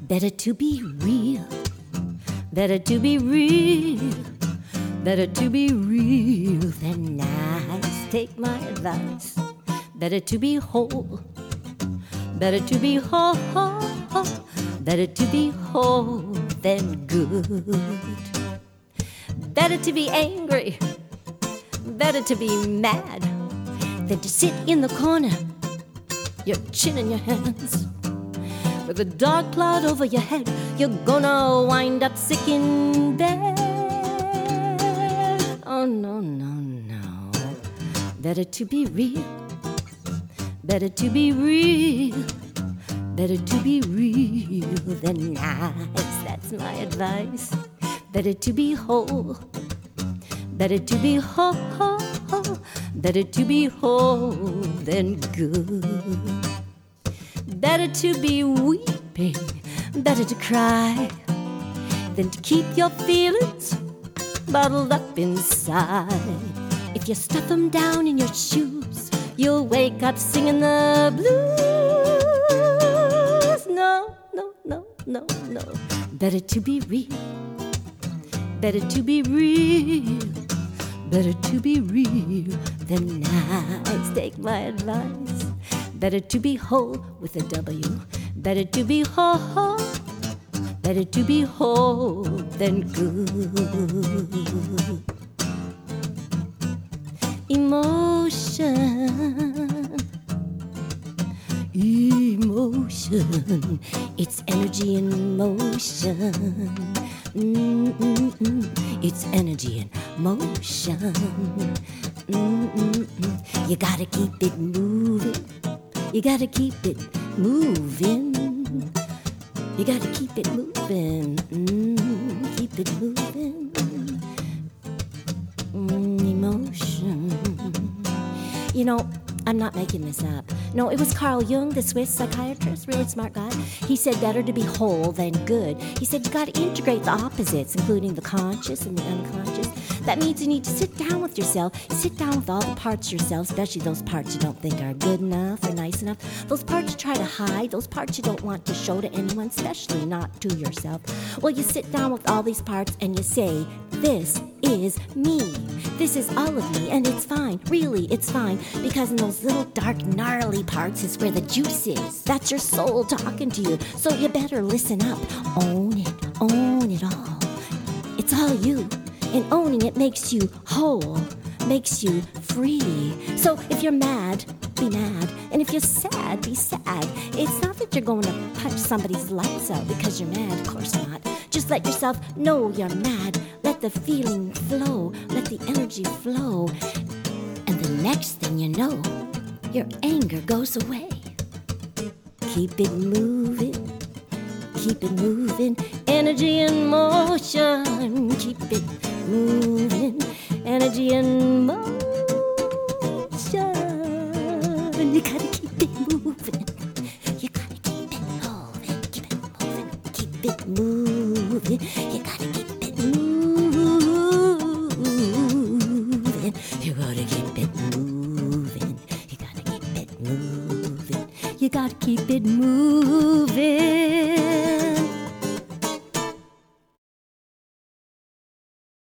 Better to be real. Better to be real. Better to be real than nice. Take my advice. Better to be whole. Better to be whole. Better to be whole than good. Better to be angry. Better to be mad than to sit in the corner, your chin in your hands. With a dark cloud over your head, you're gonna wind up sick in bed. Oh, no, no, no. Better to be real. Better to be real. Better to be real than nice. That's my advice. Better to be whole. Better to be whole. Better to be whole than good. Better to be weeping. Better to cry than to keep your feelings bottled up inside. If you stuff them down in your shoes, you'll wake up singing the blues. No, no, no, no, no. Better to be real. Better to be real. Better to be real than nice. Take my advice. Better to be whole with a W. Better to be whole. Better to be whole than good. Emotion. Emotion. It's energy in motion. It's energy in motion. You gotta keep it moving. You gotta keep it moving. You gotta keep it moving. Keep it moving. Emotion. You know, I'm not making this up. No, it was Carl Jung, the Swiss psychiatrist, really smart guy. He said better to be whole than good. He said you got to integrate the opposites, including the conscious and the unconscious. That means you need to sit down with yourself. Sit down with all the parts of yourself, especially those parts you don't think are good enough or nice enough. Those parts you try to hide, those parts you don't want to show to anyone, especially not to yourself. Well, you sit down with all these parts and you say, this is me. This is all of me, and it's fine. Really, it's fine. Because in those little dark, gnarly parts is where the juice is. That's your soul talking to you. So you better listen up. Own it all. It's all you. And owning it makes you whole, makes you free. So if you're mad, be mad. And if you're sad, be sad. It's not that you're going to punch somebody's lights out because you're mad. Of course not. Just let yourself know you're mad. Let the feeling flow. Let the energy flow. And the next thing you know, your anger goes away. Keep it moving. Keep it moving. Energy in motion. Keep it moving. Energy in motion. You gotta